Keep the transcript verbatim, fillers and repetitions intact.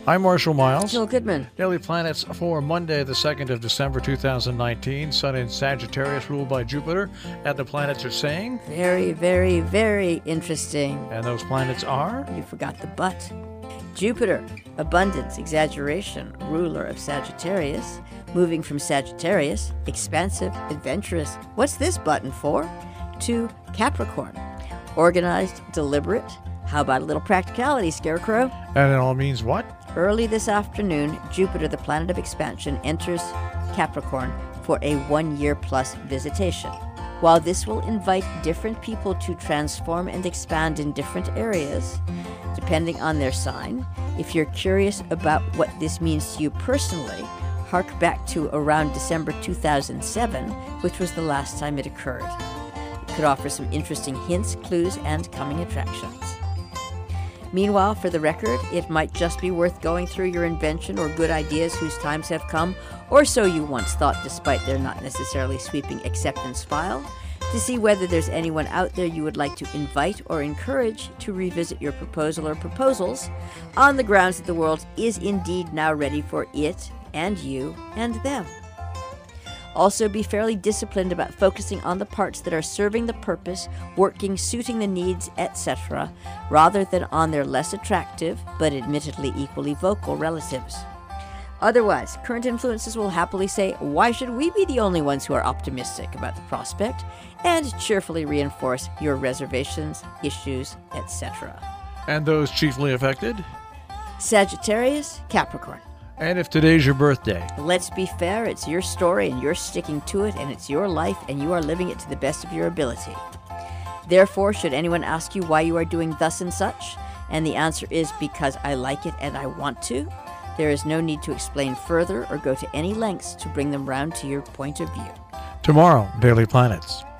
I'm Marshall Miles. Joel Goodman. Daily Planets for Monday, the second of December, two thousand nineteen. Sun in Sagittarius, ruled by Jupiter. And the planets are saying... Very, very, very interesting. And those planets are... You forgot the but. Jupiter, abundance, exaggeration, ruler of Sagittarius. Moving from Sagittarius, expansive, adventurous. What's this button for? To Capricorn. Organized, deliberate. How about a little practicality, Scarecrow? And it all means what? Early this afternoon, Jupiter, the planet of expansion, enters Capricorn for a one-year-plus visitation. While this will invite different people to transform and expand in different areas, depending on their sign, if you're curious about what this means to you personally, hark back to around December two thousand seven, which was the last time it occurred. It could offer some interesting hints, clues, and coming attractions. Meanwhile, for the record, it might just be worth going through your invention or good ideas whose times have come, or so you once thought despite their not necessarily sweeping acceptance file, to see whether there's anyone out there you would like to invite or encourage to revisit your proposal or proposals on the grounds that the world is indeed now ready for it and you and them. Also, be fairly disciplined about focusing on the parts that are serving the purpose, working, suiting the needs, et cetera, rather than on their less attractive, but admittedly equally vocal relatives. Otherwise, current influences will happily say, why should we be the only ones who are optimistic about the prospect, and cheerfully reinforce your reservations, issues, et cetera. And those chiefly affected? Sagittarius, Capricorn. And if today's your birthday? Let's be fair, it's your story and you're sticking to it, and it's your life and you are living it to the best of your ability. Therefore, should anyone ask you why you are doing thus and such, and the answer is because I like it and I want to, there is no need to explain further or go to any lengths to bring them round to your point of view. Tomorrow, Daily Planets.